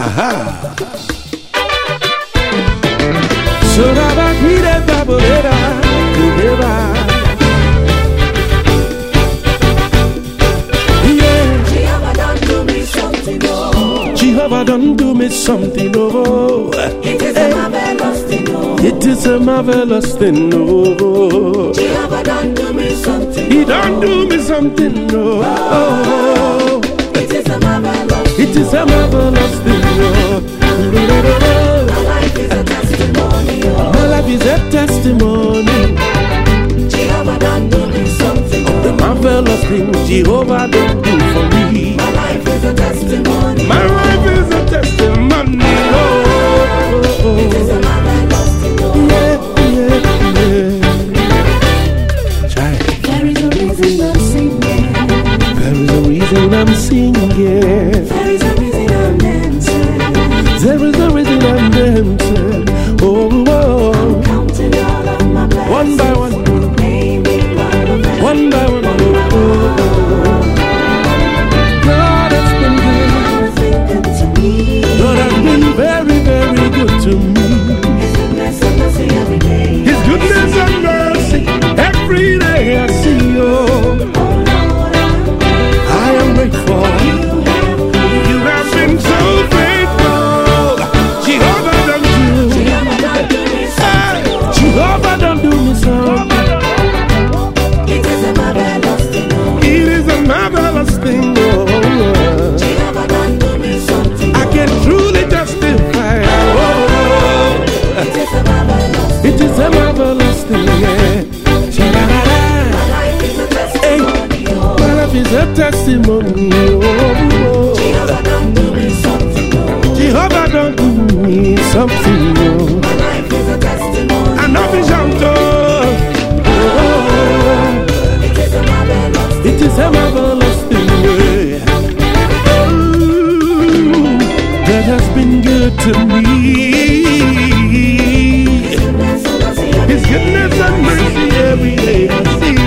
Aha. Jehovah done do me something, oh. It is a marvelous thing, oh. It is a marvelous thing, oh. Jehovah done do me something. He done do me something, oh. It is a marvelous. It is a marvelous thing, oh. My life is a testimony, oh. My life is a testimony. Jehovah done do me something, oh. The marvelous thing Jehovah done do for me. My life is a testimony. My life is a testimony, oh. It is a marvelous thing, oh. Child. There is a reason I'm singing. There is a reason I'm singing. There is a reason I'm dancing. There is a reason I'm dancing. Oh, oh. Counting all of my blessings. One by one. Naming all of them. One by one. One by one. God has been good. God's been good to me. God has been very, very good to me. His goodness and mercy every day. His goodness and mercy every day I see you. Oh Lord, I am grateful. You have been so faithful. Jehovah done do. Jehovah done do me something. Jehovah done do me something. It is a marvelous thing, oh. It is a marvelous thing, oh. Jehovah done do me something. I can truly justify. Oh, It is a marvelous thing. it is a marvelous thing, yeah. Sha-la-la-la. My life is a testimony, oh. My life is a testimony, oh. Jehovah done do me something, oh. Jehovah done do me something, oh. My life is a testimony. I know me shout, oh. It is a marvelous thing. It is a marvelous thing, yeah. Ooh, God has been good to me. His goodness and mercy every His day. goodness and mercy every day I see.